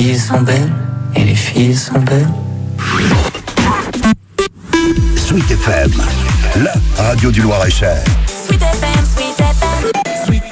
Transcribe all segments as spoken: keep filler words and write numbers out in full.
filles sont belles, et les filles sont belles. Sweet F M, la radio du Loir-et-Cher. Sweet F M, Sweet F M. Sweet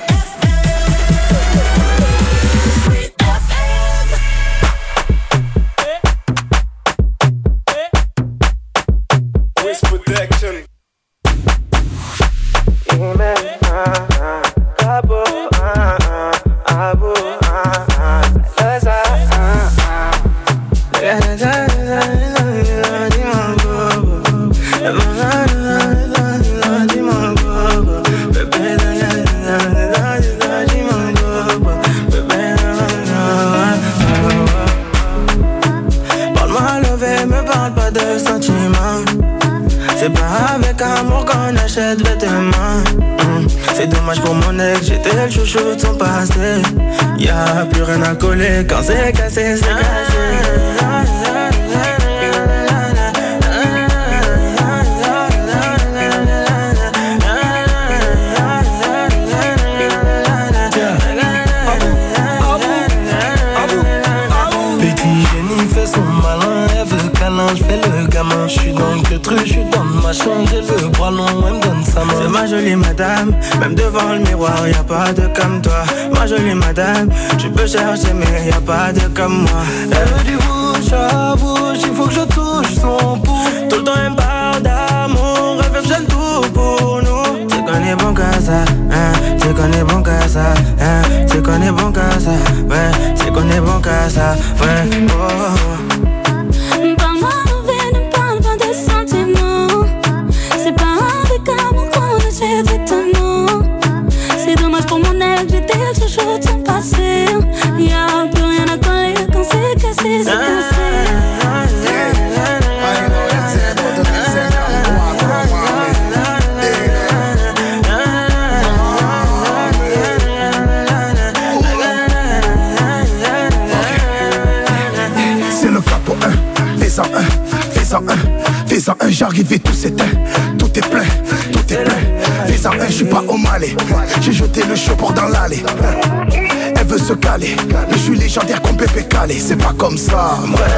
C'est pas avec amour qu'on achète vêtements. mmh. C'est dommage pour mon ex, j'étais le chouchou de son passé. Y'a plus rien à coller quand c'est cassé, c'est cassé. Je fais le gamin, je suis dans le truc, je suis dans le machin, j'ai le bras long, elle me donne sa main. C'est ma jolie madame, même devant le miroir, y'a pas de comme toi. Ma jolie madame, tu peux chercher mais y'a pas de comme moi. Elle veut du bouche à bouche, il faut que je touche son pouce. Tout le temps elle me parle d'amour, elle veut que j'aime tout pour nous. Tu connais bon qu'à ça, hein, tu connais bon qu'à ça, hein, tu connais bon qu'à ça, ouais, tu connais bon qu'à ça, ouais, oh. C'est dommage pour mon ex, j'étais le chouchou de son passé. Y'a plus rien à coller quand c'est cassé, c'est cassé. C'est le capo un, fais-en un, fais-en un, fais-en un, j'arrive et tout s'éteint. Tout est plein, tout est plein. Fais-en un, j'suis pas au Malais. J'ai jeté le chapeau dans l'allée. Elle veut se caler, mais j'suis légendaire comme Pépé Calé. C'est pas comme ça.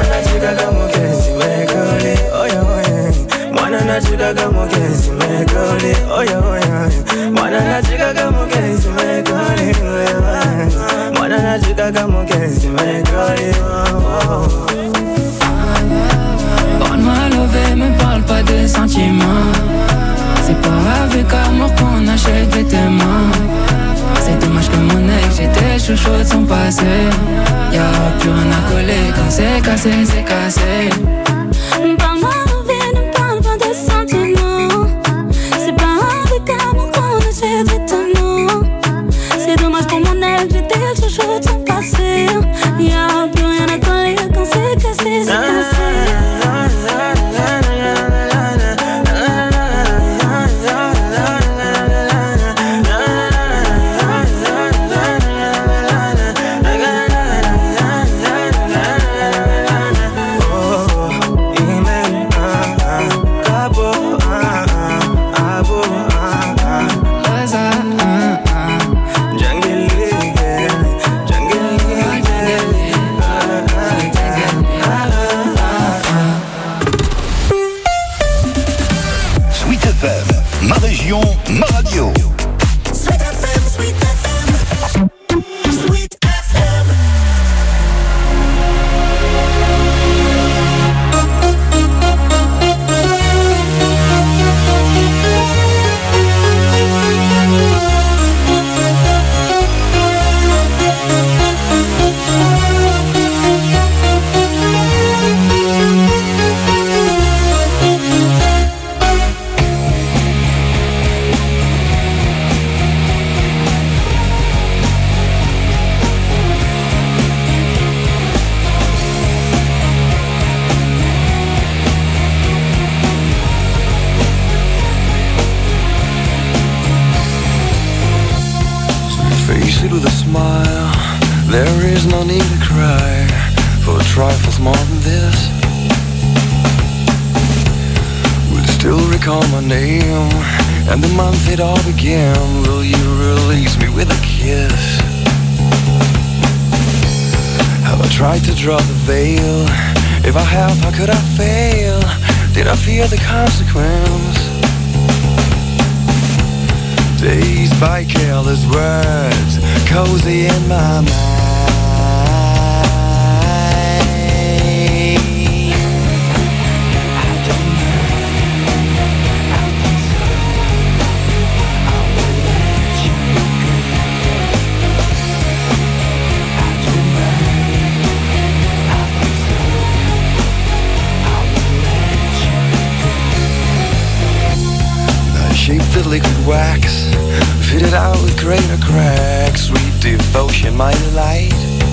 Parle-moi lové, me parle pas de sentiments. C'est pas avec amour qu'on achète vêtements. C'est dommage que mon ex, j'étais chouchou de son passé. Y'a plus rien à coller quand c'est cassé, c'est cassé. Parle-moi lové, ne parle pas de sentiments. C'est pas avec amour qu'on achète vêtements. C'est dommage pour mon ex, j'étais chouchou de son passé. Y'a plus rien à coller quand c'est cassé, c'est cassé. Ma région, ma radio. Sweet F M, Sweet F M, Sweet F M. With a smile, there is no need to cry for trifles more than this. Will still recall my name and the month it all began. Will you release me with a kiss? Have I tried tried to draw the veil. If I have, how could I fail? Did I fear the consequence? Dazed by careless words, cozy in my mind. The liquid wax, fitted out with greater cracks. Sweet devotion, my delight.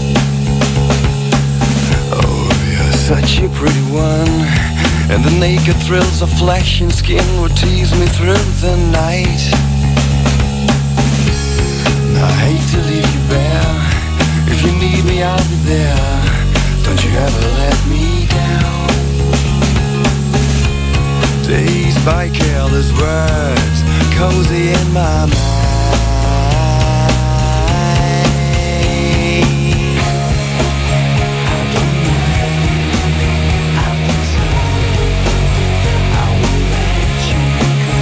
Oh, you're such a pretty one, and the naked thrills of flesh and skin would tease me through the night. I hate to leave you bare. If you need me, I'll be there. Don't you ever let me down. Dazed by careless words, cozy in my mind. I don't mind, I think so. I will let you go.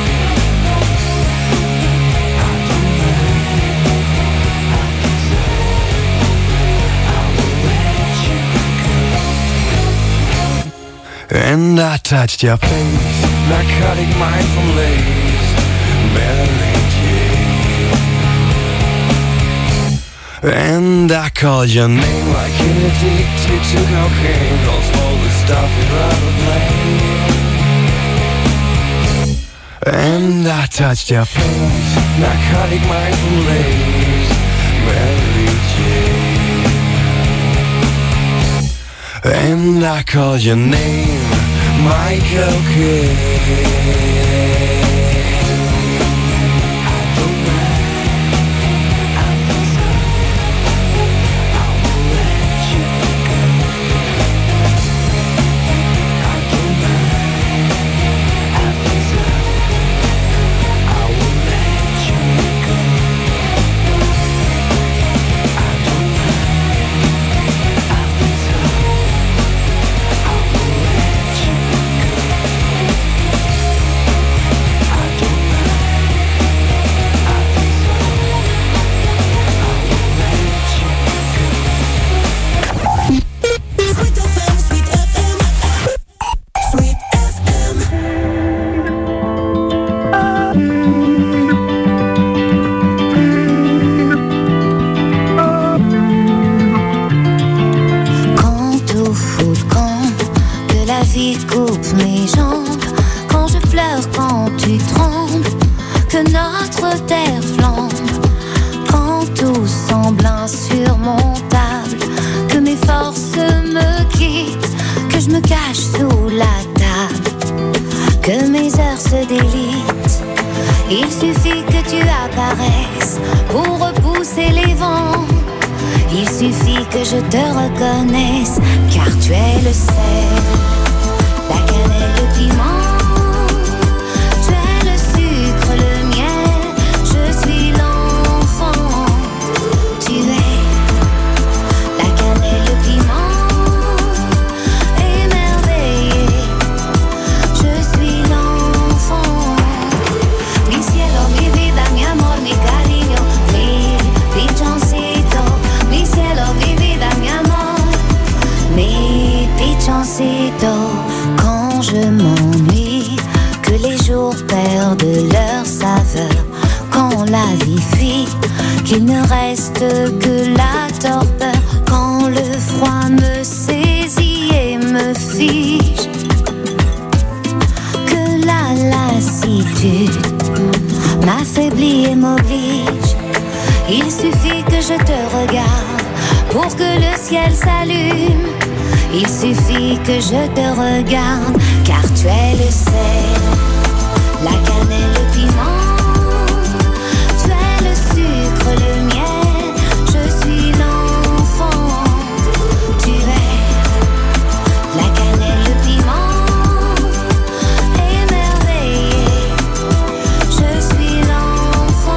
I don't mind, I think so. I will let you go. And I touched your face, narcotic mindful lace, Mary Jane. And I called your name like an addicted to cocaine. Calls for the stuff you'd rather play. And I touched your face, narcotic mindful lace, Mary Jane. And I called your name, Michael Kidd.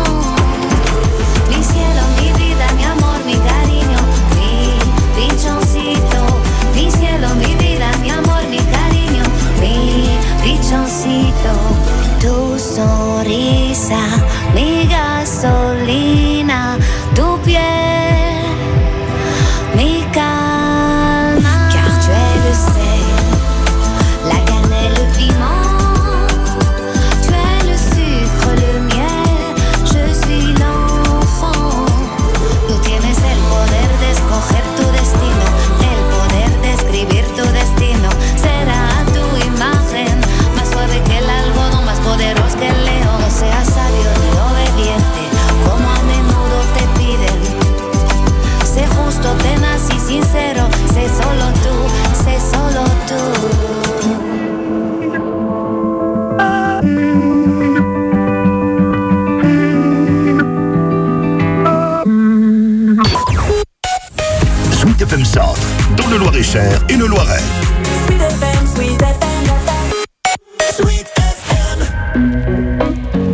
Pichoncito F M Centre, dans le Loir-et-Cher et le Loiret. Sweet F M, Sweet F M, Sweet F M.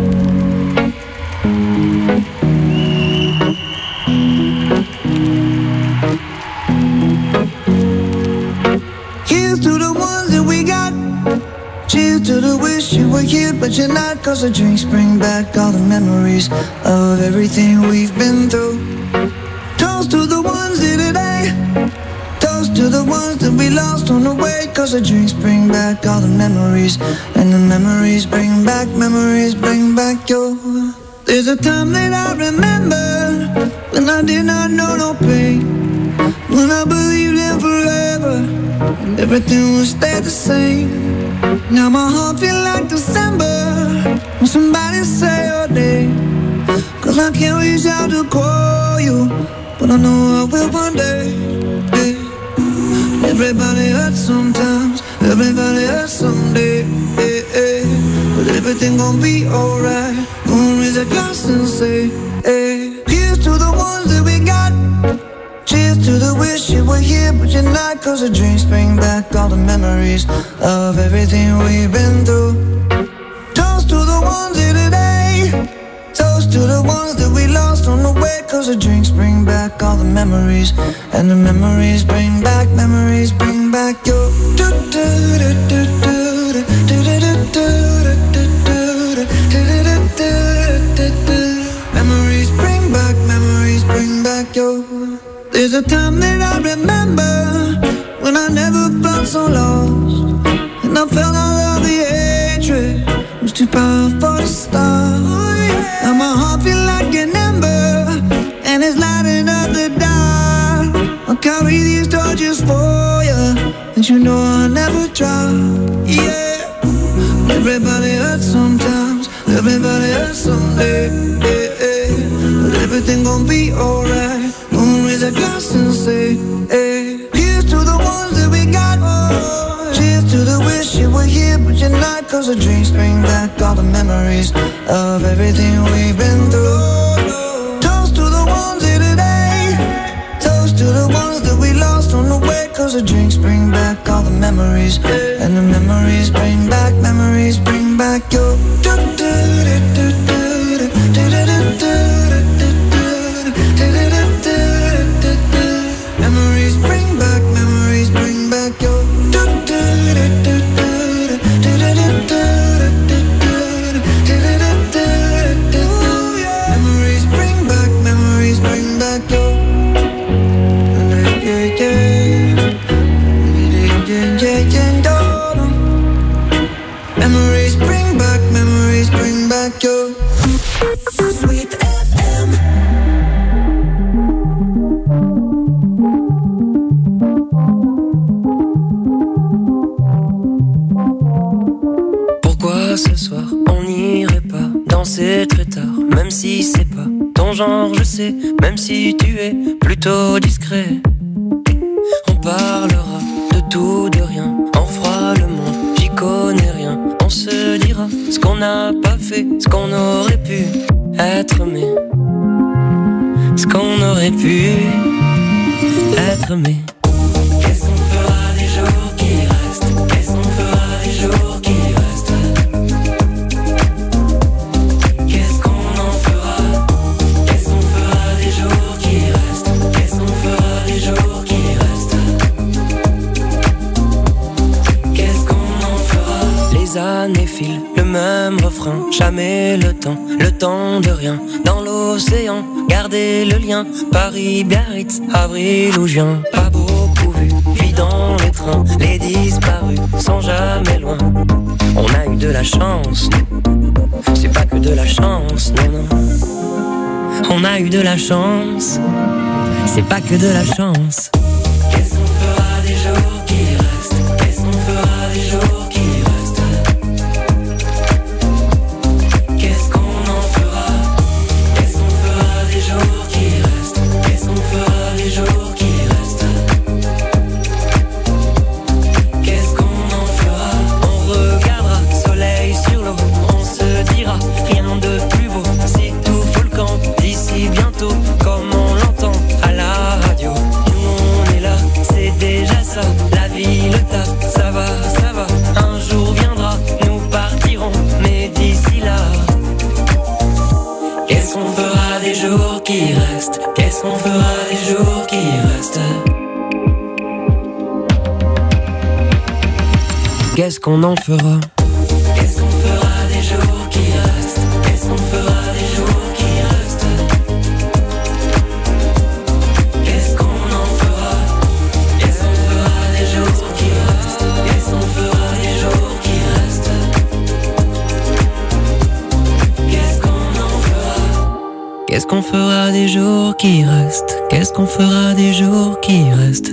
Here's to the ones that we got. Cheers to the wish you were here, but you're not. Cause the drinks bring back all the memories of everything we've been through. Toast to the ones here today. Toast to the ones that we lost on the way. Cause the drinks bring back all the memories. And the memories bring back, memories bring back your. There's a time that I remember when I did not know no pain, when I believed in forever and everything would stay the same. Now my heart feel like December when somebody say your name. Cause I can't reach out to call you, but I know I will one day. Yeah. Everybody hurts sometimes, everybody hurts someday. Yeah, yeah. But everything gon' be alright. Gonna raise a glass and say, hey. Here's to the ones that we got. Cheers to the wish you were here, but you're not. Cause the drinks bring back all the memories of everything we've been through. Toast to the ones here today. Toast to the ones that we lost on the way. Cause the drinks bring back all the memories. And the memories bring back, memories bring back your. Memories bring back, memories bring back your. There's a time that I remember when I never felt so lost, and I felt all of the hatred was too powerful to stop. Now my heart feel like an ember, and it's lighting up the dark. I'll carry these torches for you, and you know I'll never drop. Yeah, everybody hurts sometimes, everybody hurts someday. Yeah, yeah. But everything gon' be alright. Gonna raise a glass and say, hey. Here's to the ones that we got. Oh, cheers to the wish you were here, but you're not. Cause the drinks bring back all the memories of everything we've been through. Toast to the ones here today. Toast to the ones that we lost on the way. Cause the drinks bring back all the memories. And the memories bring back, memories bring back your. Memories bring back, memories bring back your. Memories bring back, memories bring back your. Memories bring back, memories bring back your. Sweet F M. Pourquoi ce soir on n'irait pas danser très tard, même si c'est pas ton genre, je sais, même si tu es plutôt discret. On parlera de tout, de rien, on fera le monde, j'y connais rien. On se dira ce qu'on n'a pas fait, ce qu'on aurait pu être aimé, ce qu'on aurait pu être aimé. Qu'est-ce qu'on fera des jours qui restent? Qu'est-ce qu'on fera des jours qui restent? Qu'est-ce qu'on en fera? Qu'est-ce qu'on fera des jours qui restent? Qu'est-ce qu'on fera des jours qui restent? Qu'est-ce qu'on en fera? Les années filent, le même refrain, jamais le temps, le temps de rien. Dans l'océan, garder le lien, Paris, Biarritz, avril ou juin. Pas beaucoup vu, vie dans les trains, les disparus sont jamais loin. On a eu de la chance, c'est pas que de la chance, non, non. On a eu de la chance, c'est pas que de la chance. Qu'est-ce qu'on fera des jours qui restent? Qu'est-ce qu'on fera des jours qui restent? Qu'est-ce qu'on en fera? Qu'est-ce qu'on fera des jours qui restent? Qu'est-ce qu'on fera des jours qui restent? Qu'est-ce qu'on en fera? On regardera soleil sur l'eau, on se dira rien de plus beau. Si tout fout le camp d'ici bientôt, comme on l'entend à la radio. Nous on restent? Qu'est-ce qu'on fera des jours qui restent? Qu'est-ce qu'on en fera? Qu'est-ce qu'on fera des jours qui restent? Qu'est-ce qu'on fera des jours qui restent? Qu'est-ce qu'on en fera? Qu'est-ce qu'on fera des jours qui restent? Qu'est-ce qu'on fera des jours qui restent? Qu'est-ce qu'on en fera? Qu'est-ce qu'on fera des jours qui restent? Qu'est-ce qu'on fera des jours qui restent?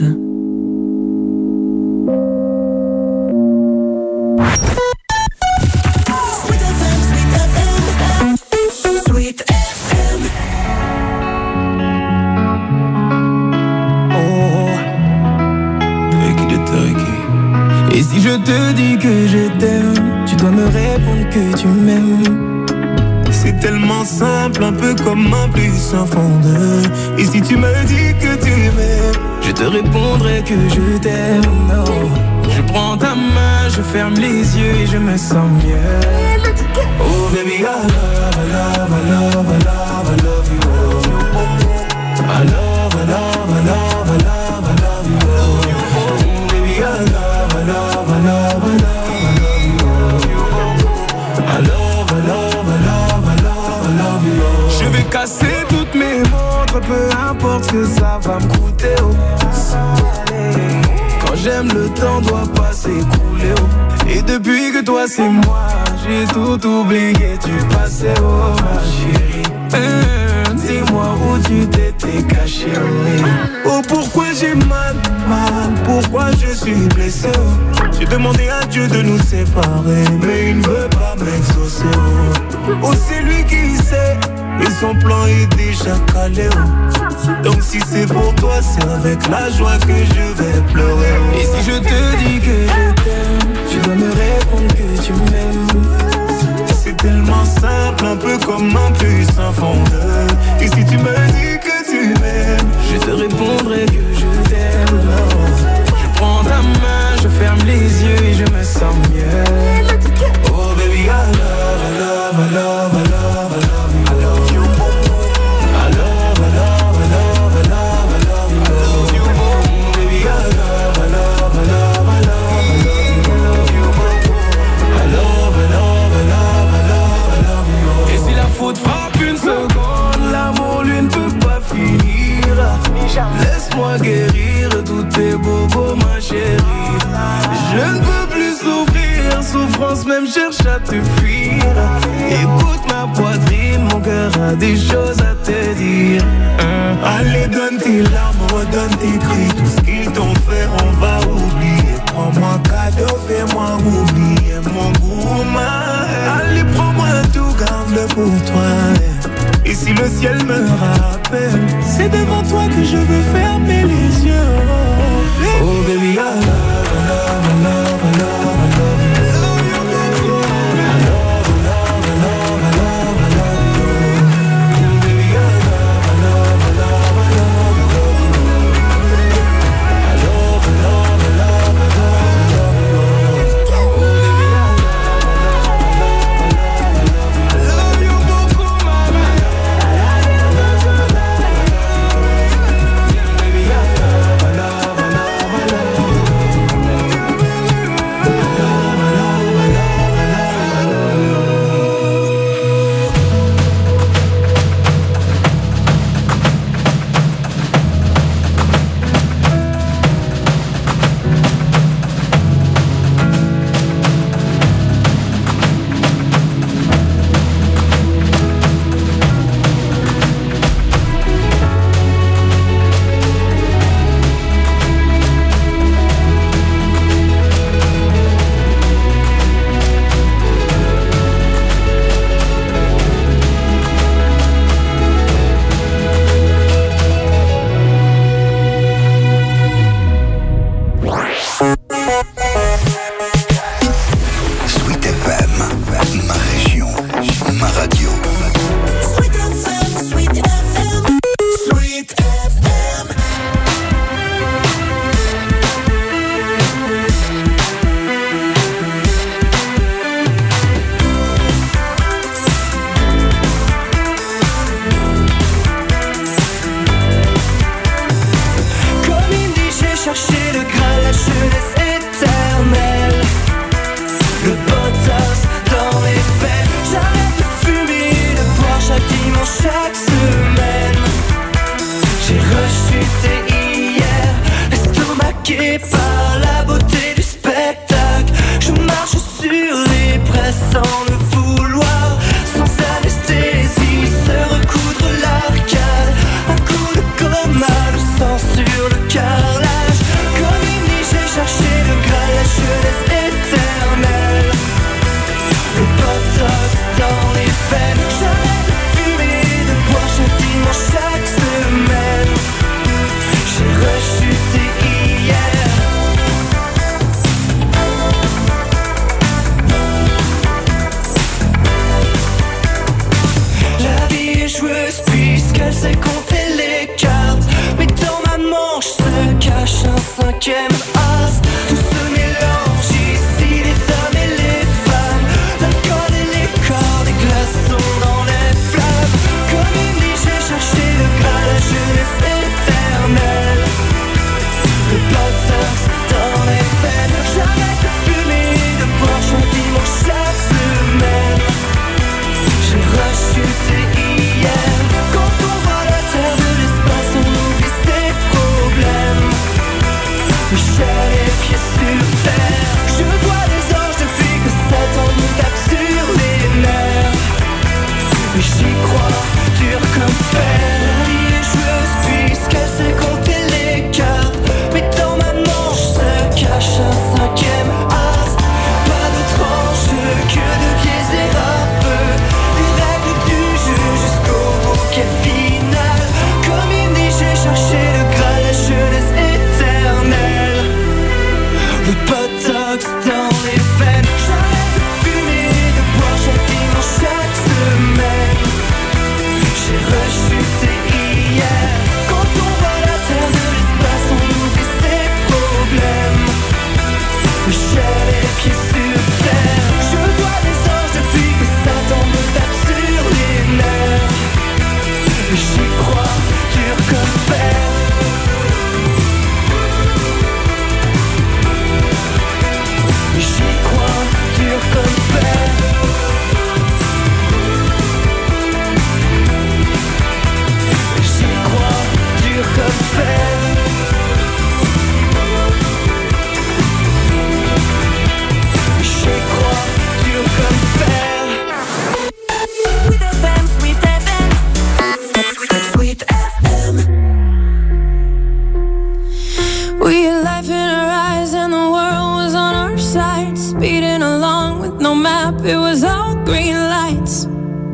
Je te dis que je t'aime, tu dois me répondre que tu m'aimes. C'est tellement simple, un peu comme un plus un fond de. Et si tu me dis que tu m'aimes, je te répondrai que je t'aime. No. Je prends ta main, je ferme les yeux et je me sens mieux. Oh baby, I love, I love, I love, I love, I love you. I love, I love, I love, I love, I love you. Oh baby, I love. I love, I love, I love, I love you. I love, I love, I love, I love, I love you. Je vais casser toutes mes montres, peu importe ce que ça va me coûter. Oh. Quand j'aime, le temps doit pas s'écouler. Oh. Et depuis que toi c'est moi, j'ai tout oublié du passé. Oh ma chérie, mmh, dis-moi où tu t'étais caché. Oh, oh pourquoi j'ai mal, mal, pourquoi je suis blessé. Oh. J'ai demandé à Dieu de nous séparer, mais il ne veut pas m'exaucer. Oh, oh c'est lui qui sait, et son plan est déjà calé. Oh. Donc si c'est pour toi, c'est avec la joie que je vais pleurer. Oh. Et si je te dis que je t'aime, tu dois me répondre que tu m'aimes. C'est tellement simple, un peu comme un puissant fondeur. Et si tu me dis que tu m'aimes, je te répondrai que je t'aime. Je prends ta main, je ferme les yeux et je me sens mieux. Oh baby, I love, I love, I love, I love, I love you. I love you. I love, I love, I love, I love, I love you. I love you. Baby, I love, I love, I love, I love, I love you. I love, I love, I love, I love, I love you. Et si la faute frappe une seconde, l'amour lui ne peut pas finir. Laisse-moi guérir tous tes bobos, ma chérie. Je ne peux plus souffrir, souffrance même cherche à te fuir. Écoute ma poitrine, mon cœur a des choses à te dire. hein. Allez, donne tes larmes, donne tes cris. Tout ce qu'ils t'ont fait, on va oublier. Prends-moi cadeau, fais-moi oublier mon gourmand. Allez, prends-moi tout, garde-le pour toi. Et si le ciel me rappelle, c'est devant toi que je veux fermer les yeux. Oh baby, I love, I love, I love, I love, I love you. I love, I love, I love, I love, I love you. Baby, I love, I love, I love, I love, I love you. I love, I love, I love, I love, I love you. Oh baby, I love, I love, I love, I love, I love you beaucoup, mama. Baby, I love, I love, I love, I love you. cinquième as. Tout se mélange ici, les hommes et les femmes, l'alcool et les corps, des glaçons dans les flammes. Comme une nuit j'ai cherché le Graal, la jeunesse éternelle. Le botox dans les veines. J'arrête de fumer, de boire chaque dimanche, chaque semaine. J'ai rechuté hier. Quand on voit la terre de l'espace, on oublie ses problèmes. Michel les pieds sur terre. Je vois les anges depuis que Satan nous tape sur les nerfs. Mais j'y crois, dur comme fer. La vie est joueuse puisqu'elle sait compter les cartes. Mais dans ma manche se cache un cinquième as. Pas d'autre enjeu que de biaiser un peu les règles du jeu jusqu'au bouquet final. Comme il dit, j'ai cherché le Graal, la jeunesse éternelle. Le botox dans les veines. J'arrête de fumer, de boire chaque dimanche, chaque semaine. J'ai rechuté hier. Quand on voit la terre de l'espace, on oublie ses problèmes. J'ai les pieds sur terre. Je vois les anges depuis que Satan me tape sur les nerfs. J'y crois, dur comme fer. J'y crois, dur comme fer. J'y crois, dur comme fer. J'y crois, dur comme fer. Sweet F M, Sweet F M, Sweet F M. We had life in our eyes and the world was on our side. Speeding along with no map, it was all green lights.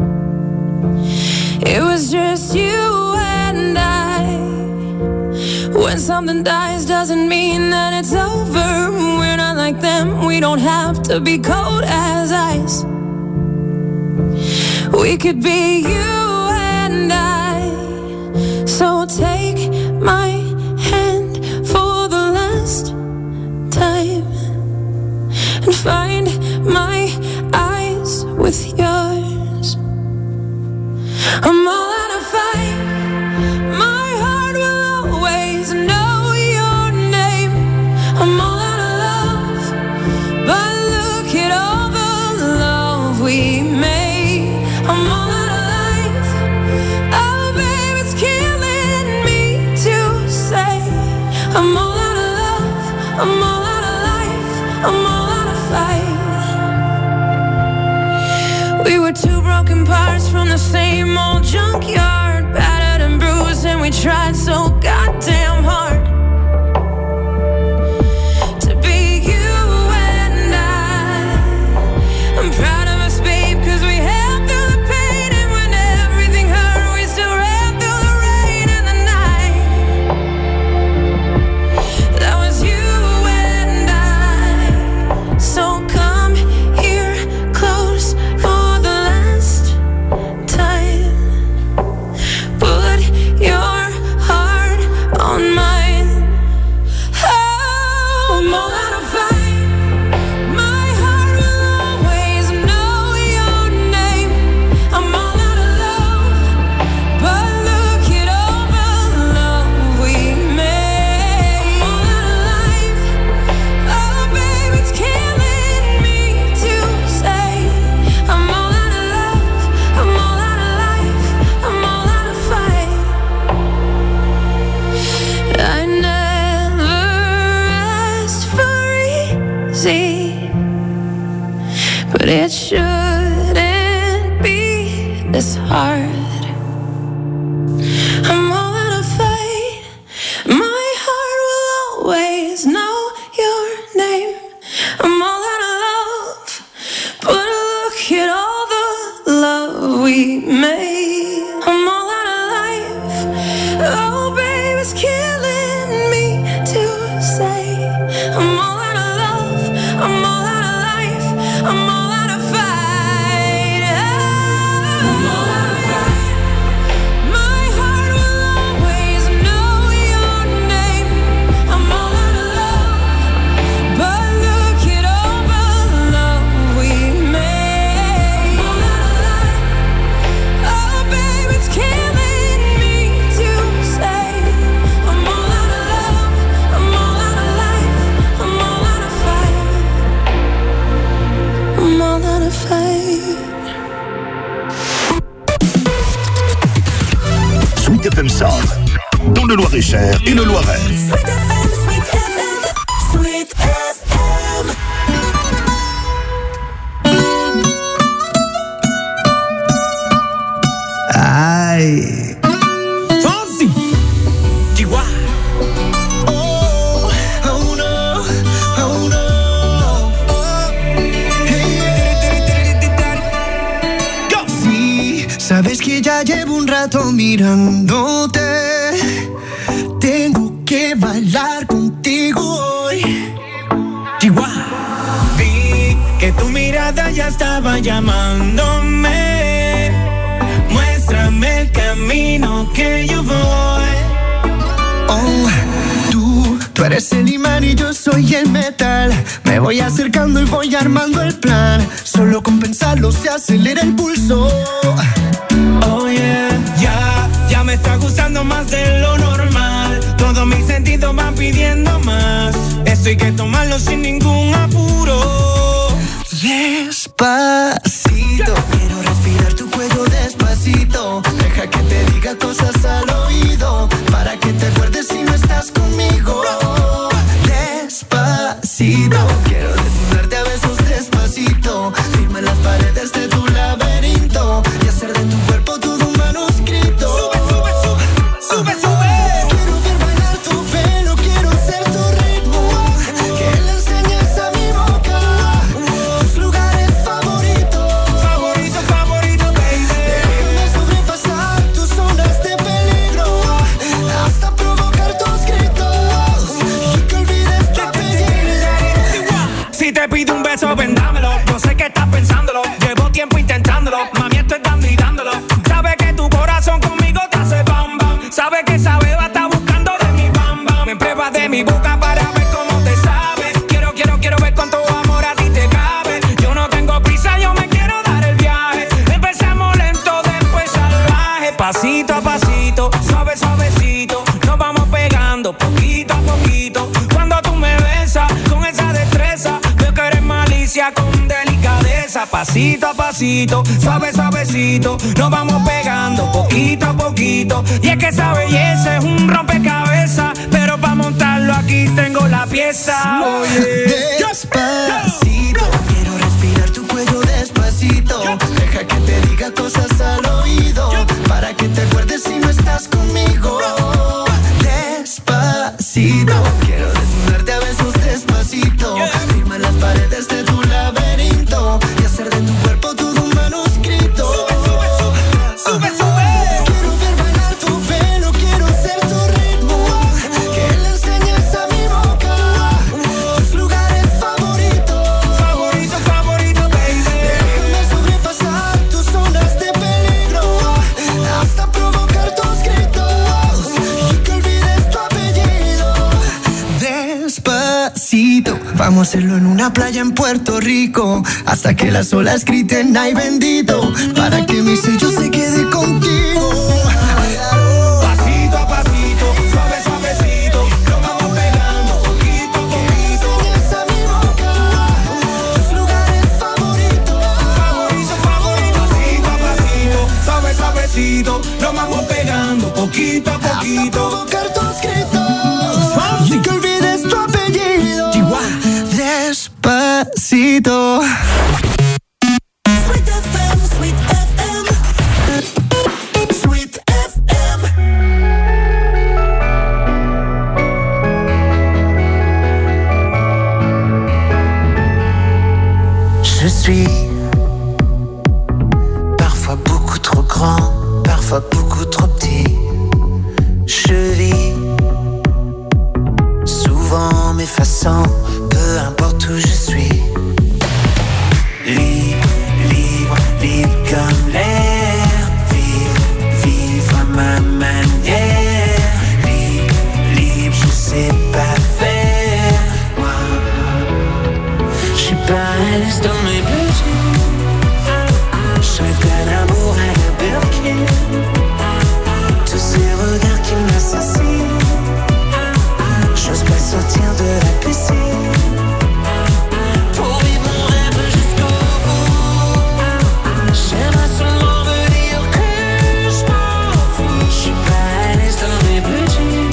It was just you and I. When something dies doesn't mean that it's over. We're not like them, we don't have to be cold as ice. We could be you and I. So take my hand for the last time and find my eyes with yours. I'm all out of fight. My heart will always know your name. I'm all out of love, but look at all the love we made. I'm all out of life. Oh, babe, it's killing me to say. I'm all out of love. I'm all out of life. I'm all out of fight. We were two broken parts from the same old junkyard, battered and bruised, and we tried so goddamn hard to be you and I. I'm proud of us, babe, cause we held through the pain, and when everything hurt, we still ran through the rain and the night. That was you and I. So come here close for the last time. Put your heart on mine. Oh, I'm all out of fight. My heart will always know your name. I'm all out of love, but look at all the love we made. I'm all out of life. Oh, babe, it's killing me to say. I'm all out of love. I'm all out of life. I'm all out of fight. I never asked for easy, but it shouldn't be this hard. I'm all out of fight. My heart will always know your name. I'm all out of love, but look at all the love we made. I'm all out of life. Oh, babe, it's killing me to say. I'm all out of love. I'm all out of life. I'm all out of fight. I'm all out of fight. le Loir-et-Cher et le Loiret. Sweet F M, Sweet F M, Sweet F M. Ay. Fonsi. Chihuahua. Oh, oh no, oh no. Oh. Hey. Go. Sí, sabes que ya llevo un rato mirándote. Tengo que bailar contigo hoy. Chihuahua. Vi que tu mirada ya estaba llamándome. Muéstrame el camino que yo voy. Oh, tú, tú eres el imán y yo soy el metal. Me voy acercando y voy armando el plan. Solo con pensarlo se acelera el pulso. Oh yeah, ya, ya me está gustando más de lo normal. Todos mis sentidos van pidiendo más. Esto hay que tomarlo sin ningún apuro. Despacito, quiero respirar tu cuello despacito. Deja que te diga cosas al oído, para que te acuerdes si no estás conmigo. Despacito, quiero desnudarte a besos despacito. Firma en las paredes de tu laberinto y hacer de tu cuerpo todo un manuscrito. Sube, sube, sube, sube, sube. Quiero ver bailar tu pelo, quiero ser tu ritmo. Que le enseñes a mi boca tus lugares favoritos. Favorito, favorito, baby. Déjame sobrepasar tus zonas de peligro hasta provocar tus gritos y que olvides tu apellido. Si te pido un beso, vendámelo. Yo sé que estás pensándolo. Llevo tiempo intentándolo. Mami, estoy dando y dándolo. Sabe que tu corazón conmigo te hace bam bam. Sabe que esa beba está buscando de mi bam bam. Me pruebas de mi boca para ver cómo te sabe. Quiero, quiero, quiero ver cuánto amor a ti te cabe. Yo no tengo prisa, yo me quiero dar el viaje. Empezamos lento, después salvaje. Pasito a pasito, suave, suavecito. Nos vamos pegando poquito a poquito. Cuando tú me besas con esa destreza, veo que eres malicia con delicadeza. Pasito a pasito, suave, suavecito. Nos vamos pegando poquito a poquito. Y es que esa belleza es un rompecabezas, pero para montarlo aquí tengo la pieza. Oye, despacito, quiero respirar tu cuello despacito. Deja que te diga cosas al oído, para que te acuerdes si no estás conmigo. Despacito, quiero desnudarte a besos despacito. Firma en las paredes de tu laberinto y hacer de tu cuerpo todo un manuscrito. Sube, sube, sube, sube, sube. Quiero ver bailar tu pelo, quiero ser tu ritmo. Que le enseñes a mi boca tus lugares favoritos. Favorito, favorito, baby. Déjame sobrepasar tus zonas de peligro hasta provocar tus gritos y que olvides tu apellido. Despacito, vamos a hacerlo en una playa en Puerto Rico, hasta que las olas griten ay bendito, para que mi sello se quede contigo. Pasito a pasito, suave, suavecito, lo vamos pegando poquito a poquito. Enseñas a mi boca tus lugares favoritos. Favorito, favorito. Pasito a pasito, suave, suavecito, lo vamos pegando poquito a poquito. Hasta provocar tus gritos y que olvides tu apellido. Despacito. Sweet F M, Sweet F M, Sweet F M. Je suis parfois beaucoup trop grand, parfois beaucoup trop petit. Je vis souvent m'effaçant, peu importe où je suis. Libre, libre, libre comme l'air. Vivre, vivre à ma manière. Libre, libre, je sais pas faire. Moi, je suis pas à l'aise dans mes budgets. Je rêve d'un amour à la Birkin. Tous ces regards qui m'assassinent. J'ose pas sortir de la piscine. Pour vivre mon rêve jusqu'au bout. J'aimerais seulement me dire que je m'en fous. Je suis pas à l'aise dans mes budgets.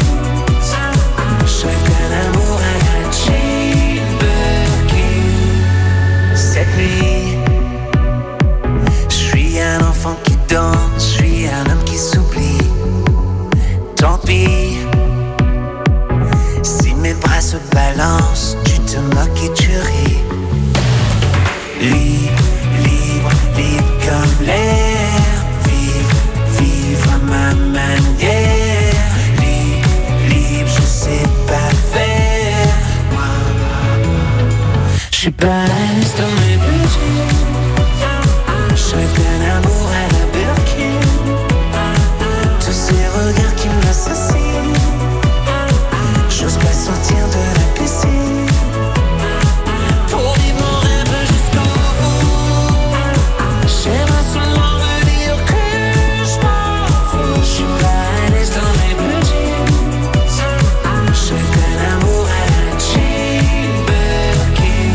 balance, tu te moques et tu ris. Libre, libre, libre comme l'air. Vivre, vivre à ma manière. Libre, libre, je sais pas faire. Moi, j'suis pas à l'aise dans mes budgets. J'rêve d'un amour à la Birkin. Tous ces regards qui m'assassinent. J'ose pas sortir de la piscine. Pour vivre mon rêve jusqu'au bout. J'aimerais seulement me dire que j'm'en fous. J'suis pas à l'aise dans mes blue jeans. J'rêve d'un amour à la Jane Birkin.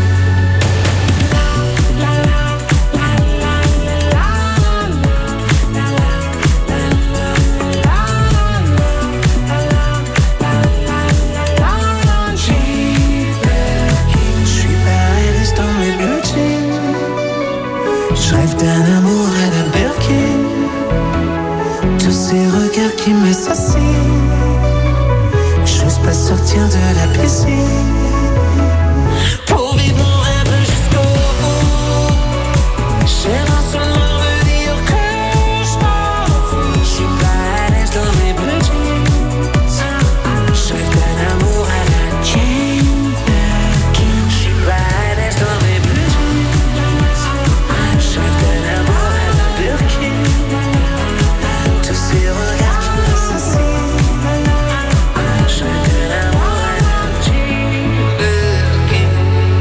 J'rêve d'un amour à la Birkin. Tous ces regards qui m'assassinent. J'ose pas sortir de la piscine. Pour vivre mon rêve jusqu'au bout. J'aimerais seulement me dire que j'm'en fous. J'suis pas à l'aise dans mes blue jeans. J'rêve d'un amour à la Jane Birkin. J'suis pas à l'aise dans mes blue jeans. J'rêve d'un amour à la Birkin. Tous ces regards qui m'assassinent. J'rêve d'un amour à la Jane Birkin.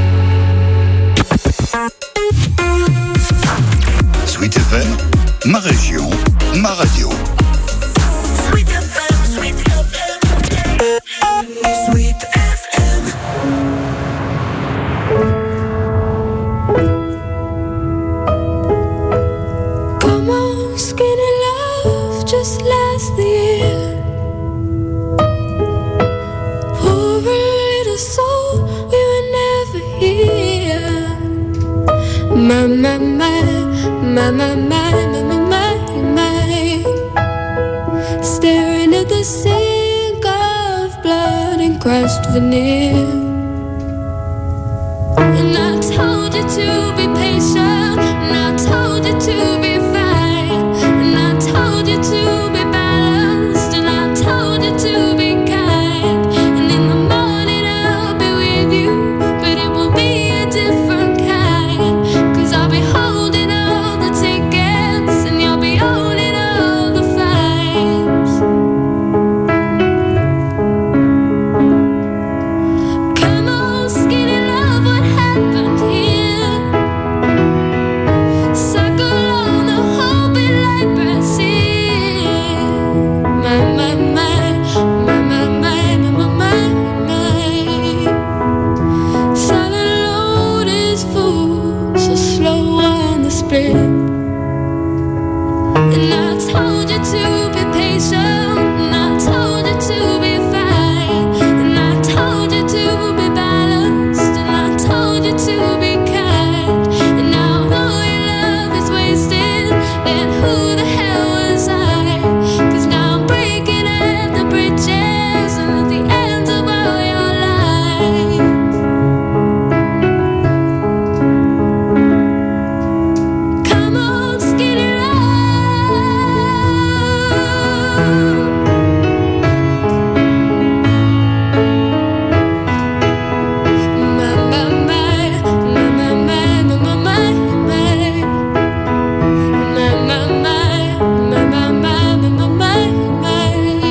Sweet F M, ma région, ma radio. Sweet F M, Sweet F M, Sweet F M. Come on, skinny love, just last the year. Poor little soul, we were never here. My, my, my, my, my, my, my, my, my, my. Staring at the sink of blood and crushed veneer. And I told you to be patient, and I told you to be fine, and I told you to be balanced, and I told you to be kind. And in the morning I'll be with you, but it will be a different kind. Cause I'll be holding all the tickets, and you'll be holding all the fines. Come on, skinny love, what happened here? Circle on the whole bit like Brazil. My, my, my, my, my, my, my, my, my, my. Silent load is full, so slow on the split. And I told you to be patient, and I told you to be fine, and I told you to be balanced, and I told you to be kind. And now all your love is wasted, and who the hell was I? Cause now I'm breaking at the bridges and at the ends of all your lies. Come on, skinny love. My, my, my, my, my, my, my, my, my, my. My, my, my, my, my, my, my, my, my, my.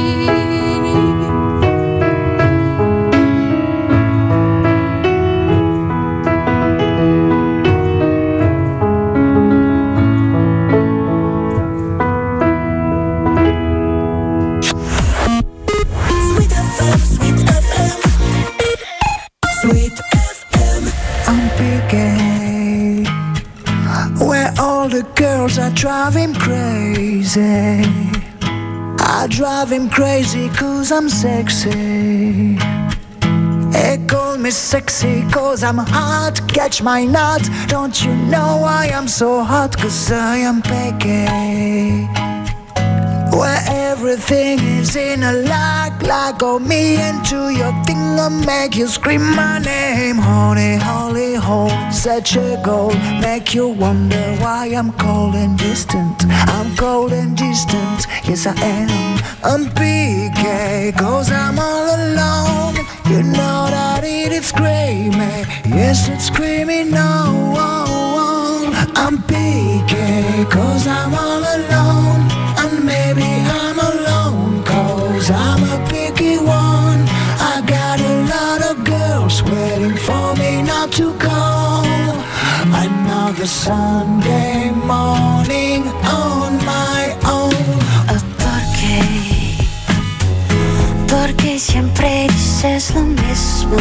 Sweet F M, Sweet F M, Sweet F M. I'm picking where all the girls are driving crazy. I drive him crazy cause I'm sexy. They call me sexy cause I'm hot. Catch my nut. Don't you know I am so hot? Cause I am picky. where everything is in a lock. Lock on me into your thing, I'll make you scream my name. Honey, holy hole, such a goal. Make you wonder why I'm cold and distant. I'm cold and distant, yes I am. I'm P K, cause I'm all alone. You know that it is screaming, yes it's screaming no. I'm P K, cause I'm all alone. And maybe I'm alone, cause I'm a picky one. I got a lot of girls waiting for me not to call. Another Sunday morning on my own. Oh, ¿por qué? Porque siempre dices lo mismo.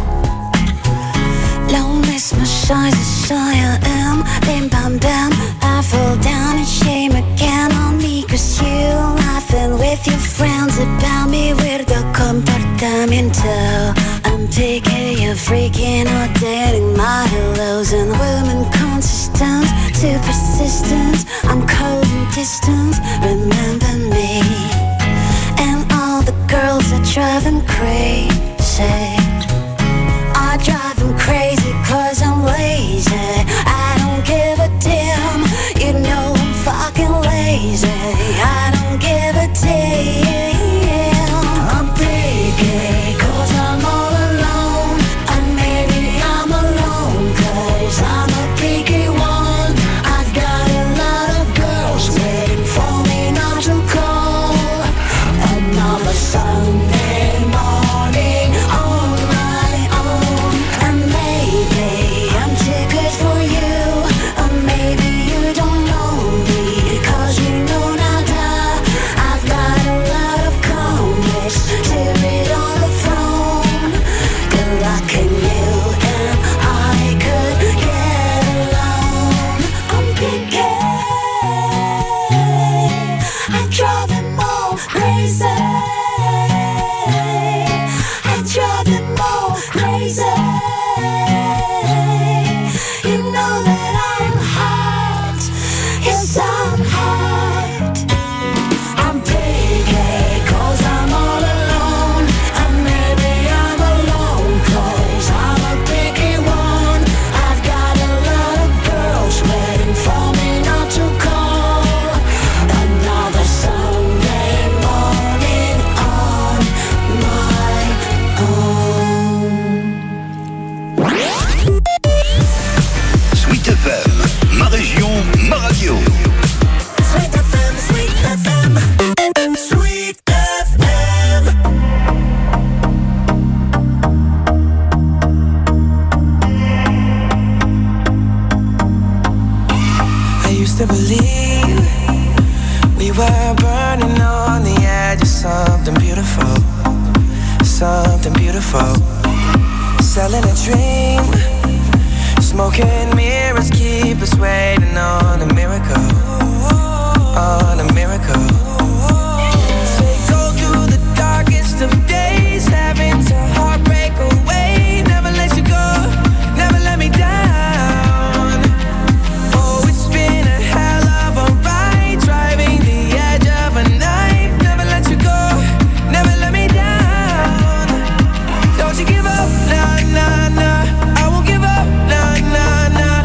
Lo mismo soy, soy I am. Bim bam bam, I fall down in shame again on me. Cause you laughing with your friends about me. Weirdo comportamiento. I'm picky, you're freaking out, dating my hellos. And women consistent, too persistent. I'm cold and distant, remember me. And all the girls that drive them crazy. I drive them crazy cause I'm lazy. I don't give a damn, you know I'm fucking lazy. I don't give a damn. I'm picky cause I'm all alone. And maybe I'm alone cause I'm a picky one. I've got a lot of girls waiting for me not to call. Another Sunday morning on my own. And maybe I'm too good for you, or maybe you don't know me, cause you know nada. I've got a lot of comics to read on the phone. Good luck in you and I could get along. I'm picky, I drive them all crazy. I drive them all crazy. You know that I'm hot, yes I'm hot. I'm picky cause I'm all alone. And maybe I'm alone cause I'm a picky one. I've got a lot of girls waiting for me not to call. Another Sunday morning on my own. Sweet F M, ma région, ma radio. Sweet F M, Sweet F M, Sweet F M. I used to believe we were burning on the edge of something beautiful, something beautiful. Selling a dream, smoking mirrors keep us waiting on a miracle, on a miracle. They go through the darkest of days, having to heartbreak away. Never let you go, never let me down. Oh, it's been a hell of a ride, driving the edge of a knife. Never let you go, never let me down. Don't you give up, nah, nah, nah. I won't give up, nah, nah, nah.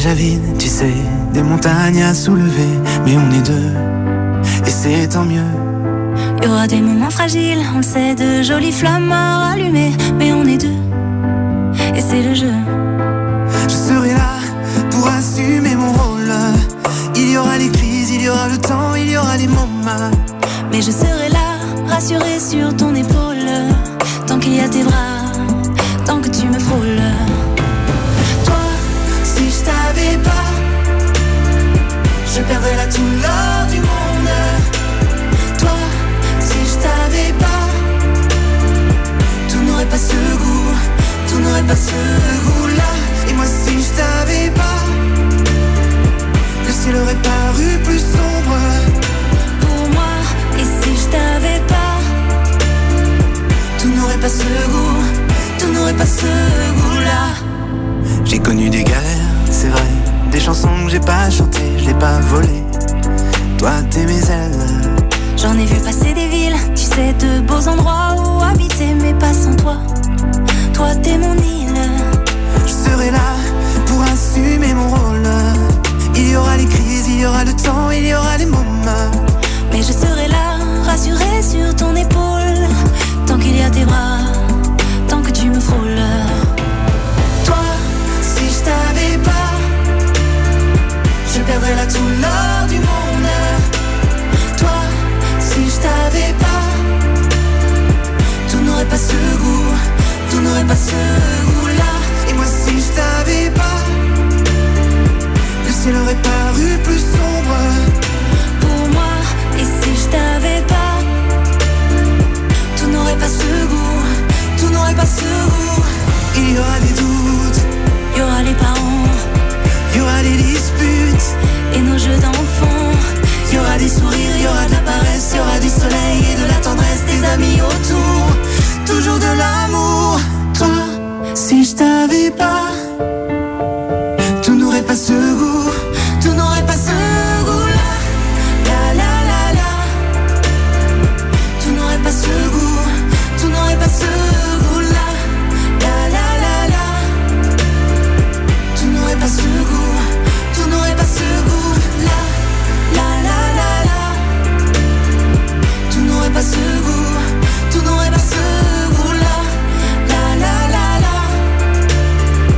déjà vide, tu sais, des montagnes à soulever, mais on est deux, et c'est tant mieux. Il y aura des moments fragiles, on le sait, de jolies flammes à rallumer, mais on est deux, et c'est le jeu. Je serai là pour assumer mon rôle. Il y aura les crises, il y aura le temps, il y aura les moments. Mais je serai là, rassurée sur ton épaule, tant qu'il y a tes bras, tant que tu me frôles. Toi, si je t'avais pas, je perdrais là tout l'or du monde. Toi, si je t'avais pas, tout n'aurait pas ce goût, tout n'aurait pas ce goût-là. Et moi si je t'avais pas, le ciel aurait paru plus sombre pour moi. Et si je t'avais pas, tout n'aurait pas ce goût, tout n'aurait pas ce goût-là. J'ai connu des galères, c'est vrai, des chansons que j'ai pas chantées, je l'ai pas volées. Toi t'es mes ailes. J'en ai vu passer des villes, tu sais, de beaux endroits où habiter, mais pas sans toi. Toi t'es mon île. Je serai là pour assumer mon rôle. Il y aura les crises, il y aura le temps, il y aura les moments. Mais je serai là, rassurée sur ton épaule, tant qu'il y a tes bras, tant que tu me frôles. Toi, si je t'avais pas, je perdrais là tout l'or du monde. Toi, si je t'avais pas, tout n'aurait pas ce goût, tout n'aurait pas ce goût-là. Et moi si je t'avais pas, le ciel aurait paru plus sombre pour moi. Et si je t'avais pas, tout n'aurait pas ce goût, tout n'aurait pas ce goût. Il y aura des doutes, il y aura les parents, il y aura des disputes et nos jeux d'enfants. Il y aura des sourires, il y aura de la paresse, il y aura du soleil et de la tendresse, des amis autour, toujours de l'amour. Toi, si je t'avais pas, tout n'aurait pas ce goût, tout n'aurait pas ce goût-là. La la la la, tout n'aurait pas ce goût, tout n'aurait pas ce goût-là. La la la la, tout n'aurait pas ce goût, tout n'aurait pas ce goût-là. La la la la, tout n'aurait pas ce goût, tout n'aurait pas ce goût-là. La la la la,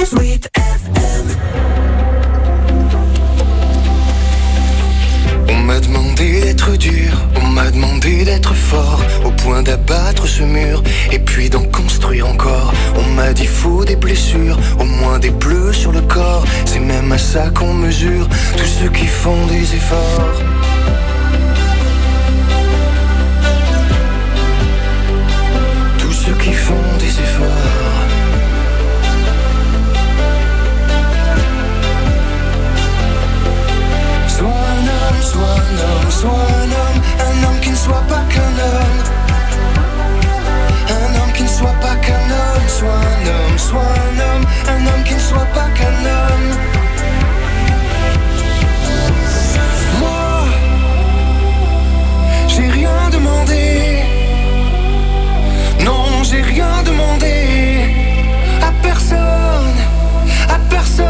Sweet F M. On m'a demandé d'être dur, on m'a demandé d'être fort, au point d'abattre ce mur, et puis d'en construire encore. On m'a dit faut des blessures, au moins des bleus sur le corps. C'est même à ça qu'on mesure tous ceux qui font des efforts. Tous ceux qui font des efforts. Sois un homme, sois un homme, sois un homme, un homme qui ne soit pas qu'un homme. Un homme qui ne soit pas qu'un homme, sois un homme, sois un homme, un homme qui ne soit pas qu'un homme. Moi, j'ai rien demandé. Non, j'ai rien demandé à personne, à personne.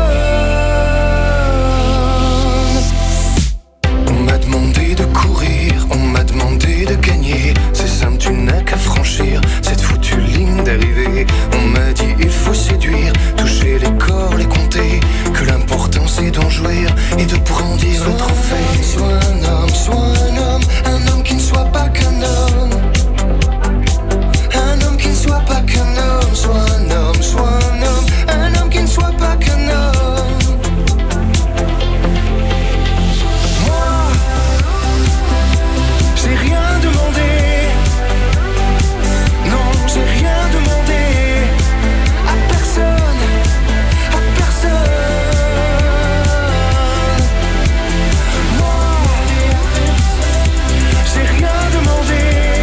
On m'a demandé de courir, on m'a demandé de gagner. C'est simple, tu n'as qu'à franchir cette foutue ligne d'arrivée. On m'a dit il faut séduire, toucher les corps, les compter, que l'important c'est d'en jouir et de brandir le trophée. Sois un homme, sois un homme, un homme qui ne soit pas qu'un homme. Un homme qui ne soit pas qu'un homme, sois un homme, sois un homme, un homme qui ne soit pas qu'un homme. Moi, j'ai rien demandé. Non, j'ai rien demandé à personne, à personne. Moi, j'ai rien demandé.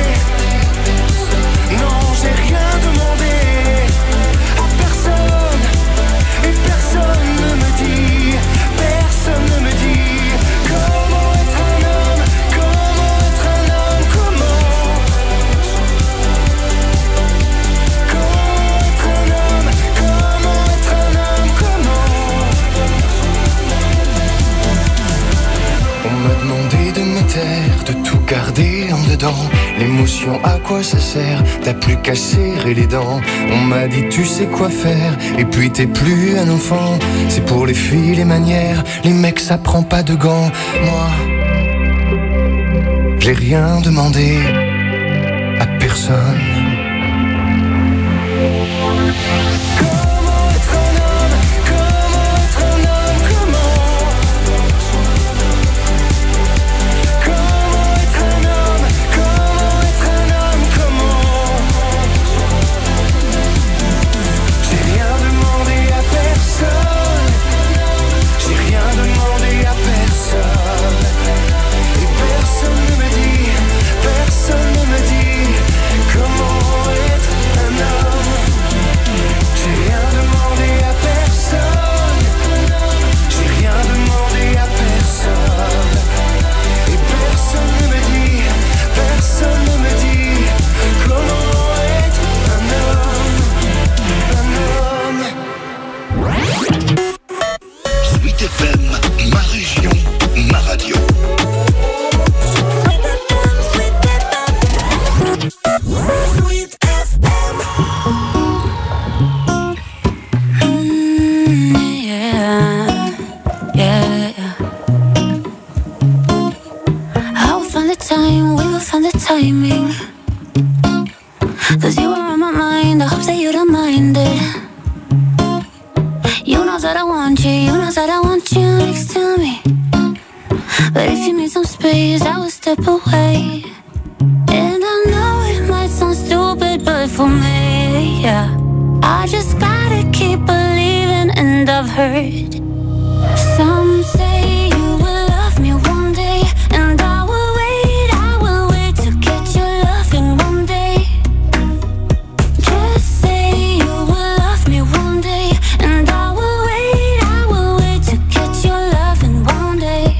Non, j'ai rien demandé à personne. Et personne ne me dit, personne ne me dit comment être un homme, comment être un homme, comment. Comment être un homme, comment être un homme, comment. On m'a demandé de me taire, de tout garder en dedans. L'émotion, à quoi ça sert? T'as plus qu'à serrer les dents. On m'a dit tu sais quoi faire, et puis t'es plus un enfant. C'est pour les filles les manières, les mecs ça prend pas de gants. Moi, j'ai rien demandé à personne. Comment être un homme, comment être un homme, comment. Comment être un homme, comment être un homme, comment. J'ai rien demandé à personne. J'ai rien demandé à personne. Et personne ne me dit, personne ne me dit comment être un homme. J'ai rien demandé à personne. J'ai rien demandé à personne. Et personne ne me dit, personne ne me dit comment être un homme, un homme. Sweet F M, ma région, ma radio. Sweet F M. Mm, yeah, yeah, yeah. I will find the time, we will find the timing. Cause you are on my mind, I hope that you don't mind it. You know that I want you, you know that I want you next to me. But if you need some space, I will step away. And I know it might sound stupid, but for me, yeah, I just gotta keep believing. And I've heard some say you will love me one day, and I will wait, I will wait to get your loving one day. Just say you will love me one day, and I will wait, I will wait to get your loving one day.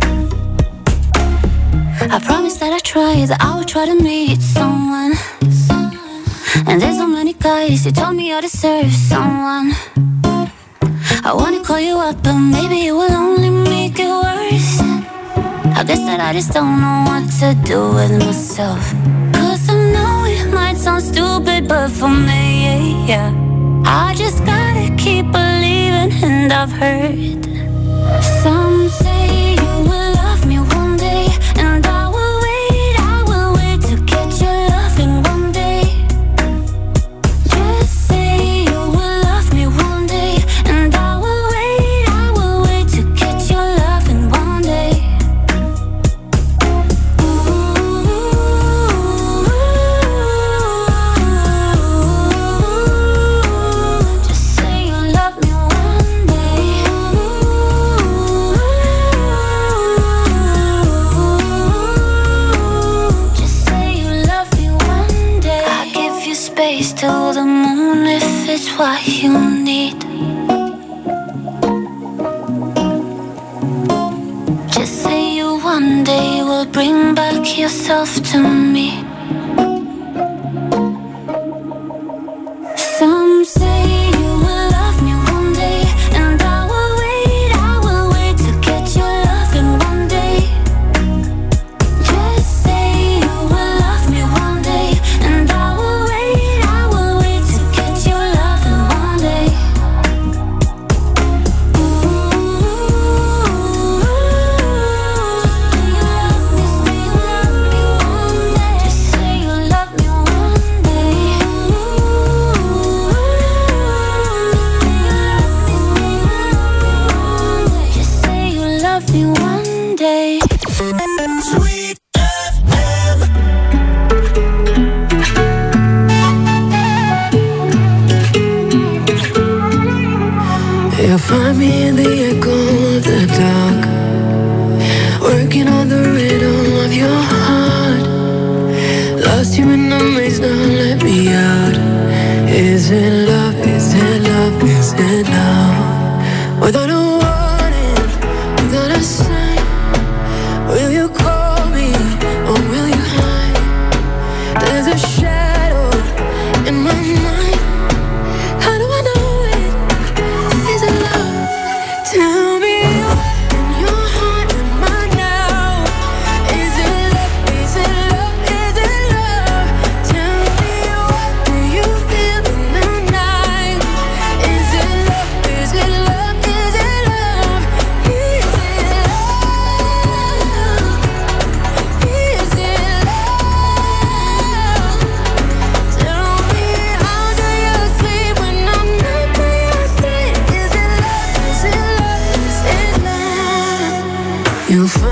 I promise that I try, that I will try to meet someone. And there's so many guys who told me I deserve someone. I wanna call you up, but maybe it will only make it worse. I guess that I just don't know what to do with myself. Cause I know it might sound stupid, but for me, yeah, I just gotta keep believing, and I've heard some say you will love me one day, and I will wait, I will wait to get your loving one day. Just say you will love me one day, and I will wait, I will wait to get your loving one day. Just say you love me one day. Just say you love me one day. I'll give you space till the moon if it's what you need. Just say you one day will bring back yourself to me. Some say you will love me one day, and I will wait, I will wait to get your loving one day. Just say you will love me one day, and I will wait, I will wait to get your loving one day. Just say you love me one day. Just say you love me one day. Sweet F M. You'll find me in the echo of the dark, working on the rhythm of your heart. Lost you in the maze, now let me out. Is it love? Is it love? Is it love? Without a warning, without a sign, will you call me or will you hide? There's a shadow in my mind. How do I know it? Is it love? Tell me what in your heart am I now? Is it love? Is it love? Is it love? Tell me what do you feel in the night? Is it love? Is it love? Is it love? Is it love? Is it love? Tell me how do you sleep when I'm not by your side? Is it love? Is it love? Is it love? You find